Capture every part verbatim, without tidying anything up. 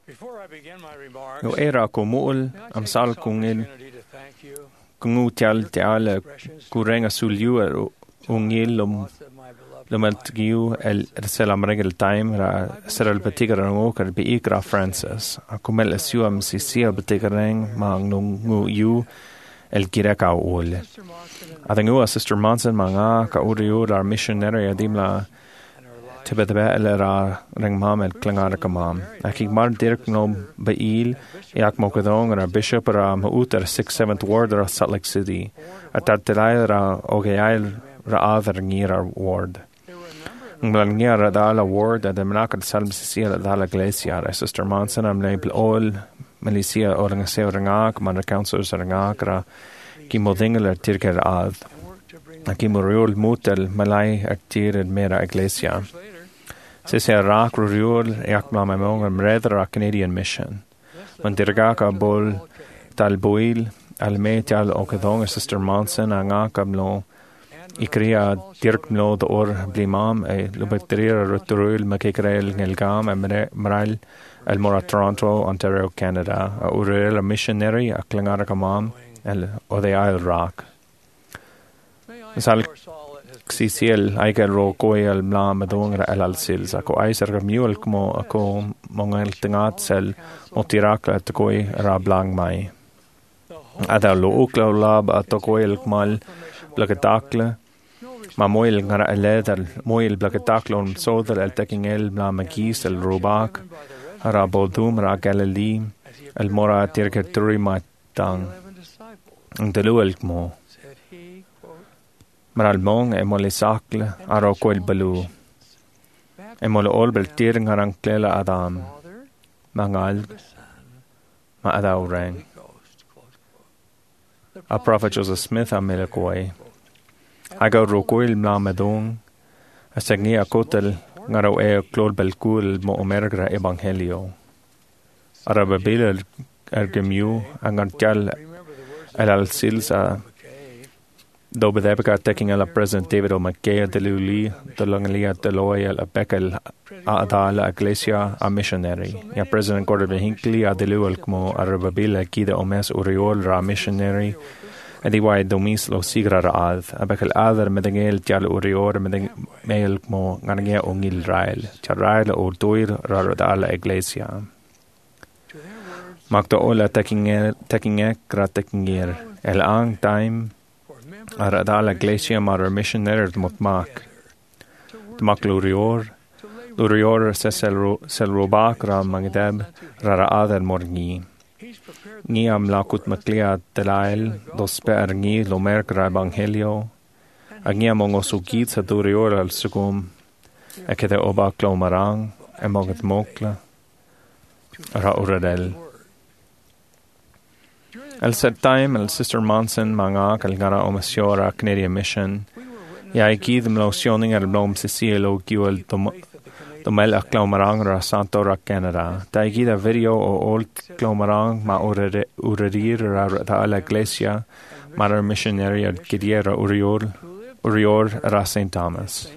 No era komul am sal kungil kungu tial tial kurenga suliu ungil lum lumaltgiu el selam regel time ra seral betigarang okar bi ikra Francis akumel asuam sisia betigarang mang nungu yu el gireka ol adangu Sister Monson manga ka uriu our missionary adimla tibetbe el ra ring mam el klangara kamam akig mar dirk no bail yak mokadong our bishop ra mauter sixth seventh ward ra Salt Lake City atat tilai ra ogail ra other ngira ward ngira dala ward at the manakat salm sisia dala iglesia Sister Monson am label all Malaysia orang seorangak man councilors orangak ra kimodingel tirker ad akimoriol mutel malay artir mera iglesia se se rak ruriol yakma mamong mredra Canadian mission man dirgaka bol talboil almetal okadong Sister Monson angak amlo ikria dirk mlo do or blimam e lubetria roturul makekrel ngelgam amral el mora Toronto Ontario Canada a urel a missionary a klangara kamam el odeal rock sal xiciel aikel ro koel mla madong el al sils ako aiser miul como ako mongel tingat sel motirak at koi ra blang mai ada lo ukla lab at koel mal blagatakle ma moil ngara eledal moil blagataklon sodal el taking el mla magis el robak ra bodum ra Galilee el mora tirke turi matang ang daluel mo maral mong e mo le sakle aro ko el balu e mo le ol bel tir ngarang klela adam mangal ma adaw rang a prophet Joseph Smith a melekoi aga ro ko el mla medong a segni a kotel ngaro e klol bel kul mo omergra evangelio araba bel ergemiu angan tal el al silsa do bedebka taking a President David O. McKay de Luli de Longalia de Loyal a Bekel a Adala Iglesia a missionary ya President Gordon B. Hinckley a de Luel como araba bel kida omes uriol ra missionary edi wai domis lo sigra raad abekel adar medengel tial urior medengel mo ngangia ongil rael charael o doir radala iglesia makto ola taking taking ekra taking el ang time radala iglesia mar missioner mot mak mak lurior lurior sesel sel robak ra mangdeb ra adar morgi ni am lakut maklia telael dos per ni lo merkra evangelio agnia mongo sukit sa durior al sugum akede oba klomarang emogat mokla ra uradel al set time al Sister Monson manga kalgara omasiora Canadian mission ya ikid mlosioning al blom sisielo giol Domel a Clomarang ra Santo ra Canada. Taigida video o old Clomarang ma urarir ra ra la iglesia mar missionary al Gidiera Urior Urior ra Saint Thomas.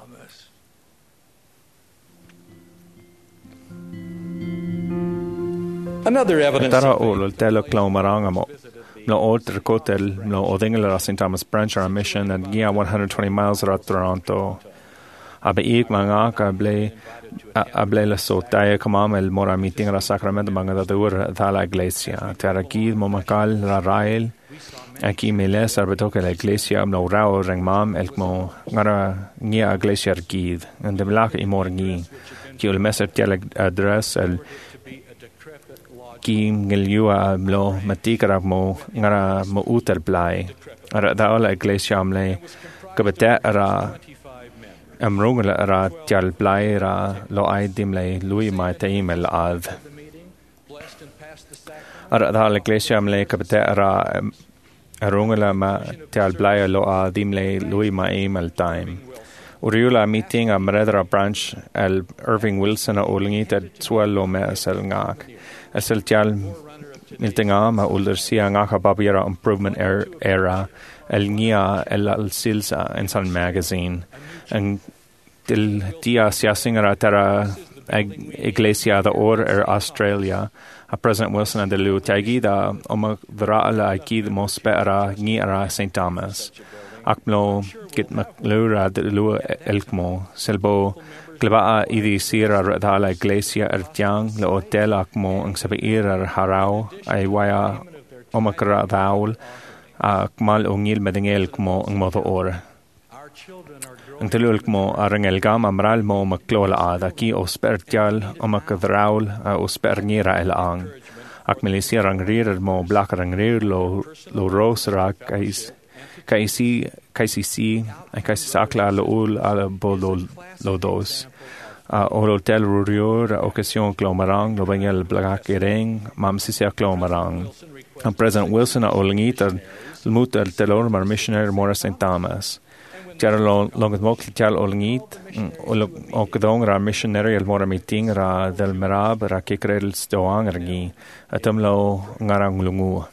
Another evidence Tara ol telo Clomarang mo no oltre kotel no odingel ra Saint Thomas branch ra mission and gia one hundred twenty miles ra Toronto. Abe ik manga ka ble able la sotaya kamam el mora meeting ra sacramento manga da dur da la iglesia taraki momakal ra rael aquí meles arbeto que la iglesia no rao rengmam el mo ngara nia iglesia gid and de lak i morgi ki el messer tel address el kim ngeliua lo matikra mo ngara mo uter play ra da la iglesia amle kabeta ra am rongla ra tial play ra lo ai dimle lui mai taimel ad ara da la iglesia amle kapta ra rongla ma tial play lo a dimle lui mai email time uriula meeting am redra branch el Irving Wilson a olingit at swello me asel ngak asel tial miltinga ma uldersia ngaka babira improvement era el nia el al silsa en san magazine and til dia sia singera tera Iglesia da Or ar Australia, a President Wilson and the Lu Tagida, Oma Vrala Akid Mospera, Niara Saint Thomas. Akmlo, Git Maclura de Lu Elkmo, Selbo, Glaba Idi Sira Radala Iglesia Ertiang, Le Hotel Akmo, and Sabeir ar Harau, Aiwaya Omakra Daul, Akmal Ungil Medingel Kmo, and Moto Or. Ang tulul mo arang elgam amral mo maklola ada ki ospertial o makadraul osper ngira el ang. Ak milisia rang rir mo blak rang rir lo lo rosra kais kaisi kaisi si kaisi sakla lo ul ala bolo lo dos. O hotel rurior occasion clomarang lo bangel blak ireng mam sisia clomarang. Ang President Wilson a olangita muter telor mar missionary Morris Saint Thomas. Tiara longat mokli tial olngit o kadong ra missionary al mora meeting ra del merab ra kikrel stoang rangi atam lo ngarang lungu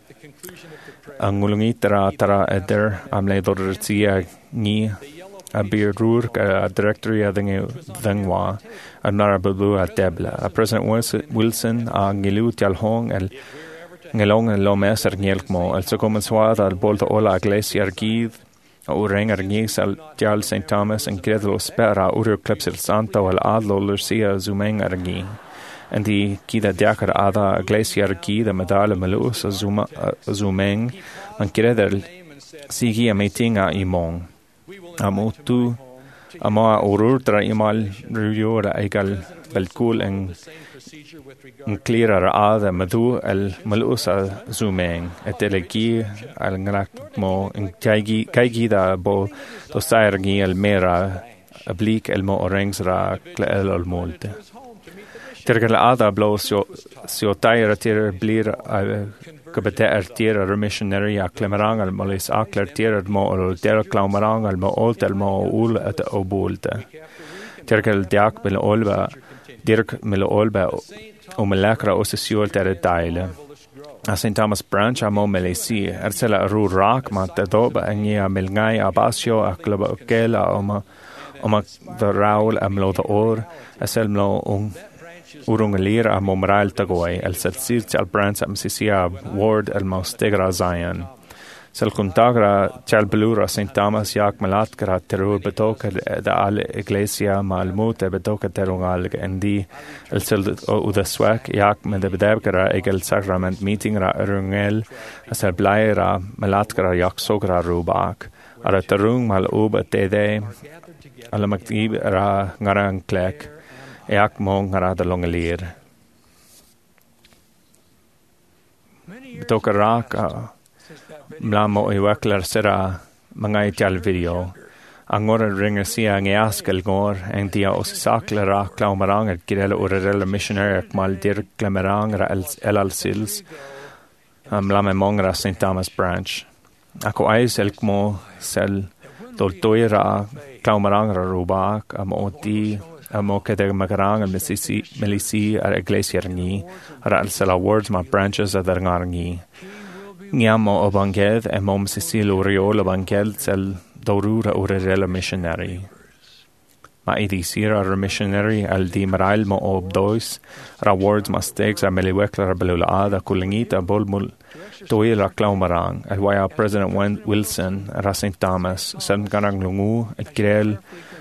ang ngulungit ra tara eder am le dortia ni a birur ka directory ading dangwa an narabu at debla a President Wilson a ngilu tial hong el ngelong lo meser ngelkmo el so comenzwa al bolta ola iglesia arkiv o rengar ngis al Charles Saint Thomas en credo spera ur clipsel santo al adlo lucia zumeng argi en di kida diakar ada iglesia argi da medale malus zuma zumeng man credo sigi a meeting a imong amotu ama urur tra imal ruyora egal belkul en en clearer ada madu el malusa zumeng etelegi al ngrak mo en kaigi kaigi da bo to sairgi el mera ablik el mo orangs ra el ol molte tergal ada blo so so taira ter blir kabete ertier a missionary a clemerang al molis akler tier mo ol ter clamarang al mo oltel mo ul at obulte tergal diak bel olba Dirk mille olba o melakra o sesiol ter daile. A Saint Thomas Branch a mo melesi ersela ru rak ma te doba enia melngai abasio a club kela o ma o ma the raul am lo the or asel mlo un urung lir a mo moral tagoi el selsir al branch am sisia ward el mostegra Zion. Sel contagra chal belura Saint Thomas yak malat kra terur betoka da al iglesia malmut e betoka terungal endi el sel o the swak yak med de bedabkra egel sacrament meeting ra rungel asel blaira malat kra yak sogra rubak ara terung mal oba tede ala maktib ra ngarang klek yak mong ngara de longelir betoka rak Mlamo i waklar sera mangai tial video. Angora ringer sia ngeaskel gor en dia osisakla ra klaumarang et girela urerela missionary mal dir klamarang ra el al sils. Mlame mongra Saint Thomas Branch. Ako ais elkmo sel doltoira klaumarang ra rubak am oti amo kede magarang melisi melisi ar iglesia ngi ra el sela words ma branches adar ngarngi. Ngiamo o banged e mom Cecil Oriol o banged sel dorura urerela missionary. Ma idi sira ar missionary al di maral mo obdois ra words ma steaks a meliweklar belula ada kulingita bolmul toil ra klaumarang al waya President Wilson ra Saint Thomas sen ganang lungu et grel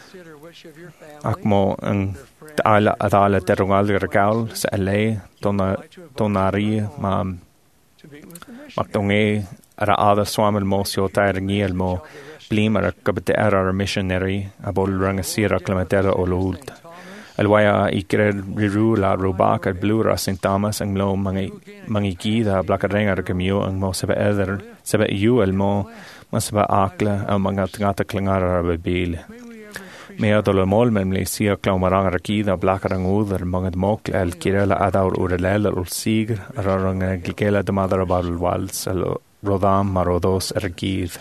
akmo ang taala adala terungal regal sa L A tona tonari ma Maktonge ara ada swamel mo sio tair ngiel mo blim ara kabete ara missionary abol ranga sira clementera o lult. Alwaya ikred riru la rubak at blura Saint Thomas ang lo mangi mangi gida blakarenga kamio ang mo seba ether seba yu el mo masba akla ang mga tngata klangara babil. Mea dolo mol memli sia klaumarang rakida blakarang udar mga mok el kirela adaur urelel ul sigr rarang gikela de madara barul wals el rodam marodos ergid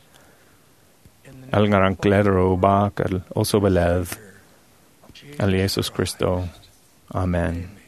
el ngarang kledro bak el oso belev el Jesus Christo. Amen.